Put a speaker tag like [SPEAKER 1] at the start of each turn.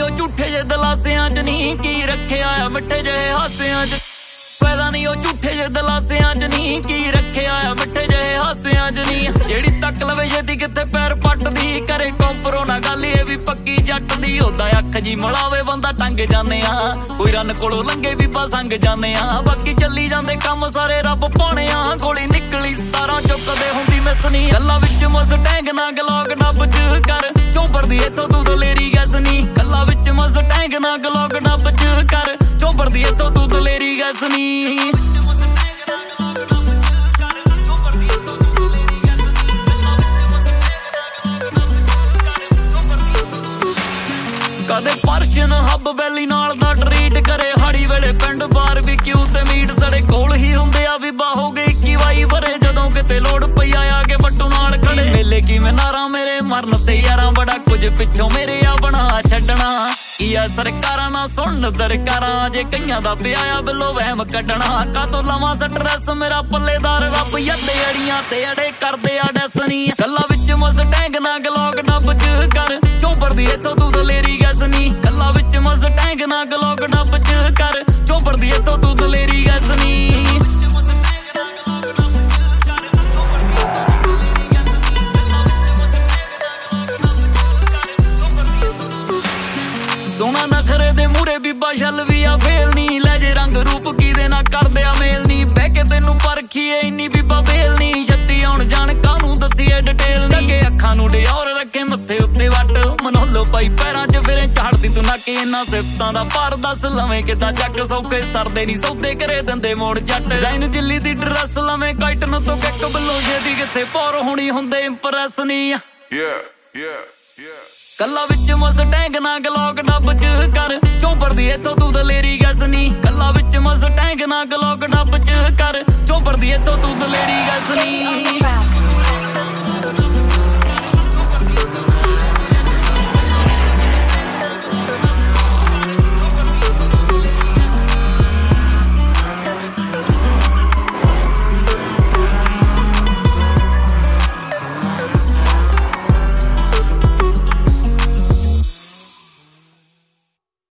[SPEAKER 1] ਉਹ ਝੂਠੇ ਜੇ ਦਲਾਸਿਆਂ 'ਚ ਨਹੀਂ ਕੀ ਰੱਖਿਆ ਆ ਮਿੱਠੇ ਜਿਹੇ ਹਾਸਿਆਂ 'ਚ ਫਾਇਦਾ ਨਹੀਂ ਉਹ ਝੂਠੇ ਜੇ ਦਲਾਸਿਆਂ 'ਚ ਨਹੀਂ ਕੀ ਰੱਖਿਆ ਆ ਮਿੱਠੇ ਜਿਹੇ ਹਾਸਿਆਂ 'ਚ ਨਹੀਂ ਜਿਹੜੀ ਤੱਕ ਲਵੇ ਛੇਤੀ ਕਿੱਥੇ ਪੈਰ ਪੱਟਦੀ ਕਰੇ ਕੰਪਰੋ ਨਾ ਗੱਲ ਇਹ ਵੀ ਪੱਕੀ ਜੱਟ ਦੀ ਉਹਦਾ ਅੱਖ ਜੀ ਮਲਾਵੇ ਬੰਦਾ ਟੰਗ ਜਾਂਦੇ ਆ ਕੋਈ ਰਨ ਕੋਲੋਂ ਲੰਘੇ ਵੀ ਬਸ ਸੰਗ ਜਾਂਦੇ ਆ ਬਾਕੀ ਚੱਲੀ ਜਾਂਦੇ ਕੰਮ ਸਾਰੇ ਰੱਬ ਪਾਉਣੇ ਆ ਗੋਲੀ ਨਿਕਲੀ 17 ਚੁੱਕਦੇ ਹੁੰਦੀ ਮਿਸ ਨਹੀਂ ਗੱਲਾਂ ਵਿੱਚ ਮਸਟੈਂਗ ਨਾ ਗਲੋਕ ਡੱਬ 'ਚ ਕਰ ਚੋਬਰ ਦੀ ਇੱਥੋਂ ਤੂੰ ਦਲੇਰੀ ਗੈਸ ਨਹੀਂ ਗੱਲਾਂ ਵਿੱਚ ਮਸਟੈਂਗ ਨਾ ਗਲੋਕ ਡੱਬ 'ਚ ਕਰ ਚੋਬਰ ਦੀ ਇੱਥੋਂ ਤੂੰ ਦਲੇਰੀ ਗੈਸ ਨਹੀਂ ਕਦੇ ਪਰਸ਼ਨ ਹੱਬ ਵੈਲੀ ਨਾਲ ਦਾ ਟਰੀਟ ਕਰੇ ਹਾੜੀ ਵੇਲੇ ਪਿੰਡ ਬਾਰਬੀਕਿਊ ਤੇ ਮੀਟ ਸੜੇ ਕੋਲ ਹੀ ਹੁੰਦੇ ਆ ਵੀ ਹੋ ਗਏ 21 ਵਰੇ ਜਦੋਂ ਕਿਤੇ ਲੋੜ ਪਈ ਆ ਕੇ ਬੱਟੂ ਨਾਲ ਖੜੇ ਮੇਲੇ ਕਿਵੇਂ ਨਾਰਾ ਮੇਰੇ ਮਰਨ ਤੇ ਯਾਰਾਂ ਬੜਾ ਕੁਝ ਪਿੱਛੋਂ ਮੇਰੇ ਆ ਬਣਾ ਛੱਡਣਾ ਕੀ ਆ ਸਰਕਾਰਾਂ ਨਾ ਸੁਣਨ ਦਰਕਾਰਾਂ ਜੇ ਕਈਆਂ ਦਾ ਪਿਆ ਆ ਬਿੱਲੋ ਵਹਿਮ ਕੱਢਣਾ ਕਾਤੋਂ ਲਵਾਂ ਸਟ੍ਰੈਸ ਮੇਰਾ ਪੱਲੇਦਾਰ ਰੱਬ ਯੱਦੇ ਅੜੀਆਂ ਤੇ ਅੜੇ ਕਰਦੇ ਆ ਡੈਸਨੀ ਗੱਲਾਂ ਵਿੱਚ ਮਸਟੈਂਗ ਨਾ ਗਲੋਕ ਡੱਬ 'ਚ ਕਰ ਚੋਬਰ ਦੀ ਇੱਥੋਂ ਤੂੰ ਦਲੇਰੀ ਗੈਸ ਨਹੀਂ ਗੱਲਾਂ ਵਿੱਚ ਮਸਟੈਂਗ ਨਾ ਗਲੋਕ ਡੱਬ 'ਚ ਕਰ ਚੋਬਰ ਦੀ ਇੱਥੋਂ ਤੂੰ ਦਲੇਰੀ ਗੈਸ ਨਹੀਂ ਸੋਹਣਾ ਨਖਰੇ ਦੇ ਮੂਰੇ ਬੀਬਾ ਛੱਲ ਵੀ ਆ ਫੇਲ ਨਹੀਂ ਲੈ ਜੇ ਰੰਗ ਰੂਪ ਕੀਦੇ ਨਾ ਕਰਦੇ ਆ ਮੇਲ ਨਹੀਂ ਬਹਿ ਕੇ ਤੈਨੂੰ ਪਰਖੀਏ ਇੰਨੀ ਬੀਬਾ ਬੇਲ ਨਹੀਂ ਛੱਤੀ ਆਉਣ ਜਾਣ ਕਾਹਨੂੰ ਦੱਸੀਏ ਡਿਟੇਲ ਨਹੀਂ ਅੱਗੇ ਅੱਖਾਂ ਨੂੰ ਡਿਓਰ ਰੱਖੇ ਮੱਥੇ ਉੱਤੇ ਵੱਟ ਮਨੋਲੋ ਪਾਈ ਪੈਰਾਂ 'ਚ ਫਿਰੇ ਝਾੜਦੀ ਤੂੰ ਨਾ ਕਿ ਇਹਨਾਂ ਸਿਫਤਾਂ ਦਾ ਪਰ ਦੱਸ ਲਵੇਂ ਕਿੱਦਾਂ ਚੱਕ ਸੌਕੇ ਸਰਦੇ ਨਹੀਂ ਸੌਦੇ ਕਰੇ ਦਿੰਦੇ ਮੋੜ ਜੱਟ ਡਿਜ਼ਾਈਨ ਦਿੱਲੀ ਦੀ ਡਰੈਸ ਲਵੇਂ ਕਾਈਟਨ ਤੋਂ ਕਿੱਕ ਬੱਲੋ ਛੇਦੀ ਕਿੱਥੇ ਪੌਰ ਹੋਣੀ ਹੁੰਦੇ ਇੰਪ੍ਰੈਸ ਨਹੀਂ ਗੱਲਾਂ ਵਿੱਚ ਮਸਟੈਂਗ ਨਾ ਗਲੋਕ ਡੱਬ 'ਚ ਕਰ ਚੋਬਰ ਦੀ ਇੱਥੋਂ ਤੂੰ ਦਲੇਰੀ ਗੈਸ ਨਹੀਂ ਗੱਲਾਂ ਵਿੱਚ ਮਸਟੈਂਗ ਨਾ ਗਲੋਕ ਡੱਬ 'ਚ ਕਰ ਚੋਬਰ ਦੀ ਇੱਥੋਂ ਤੂੰ ਦਲੇਰੀ ਗੈਸ ਨਹੀਂ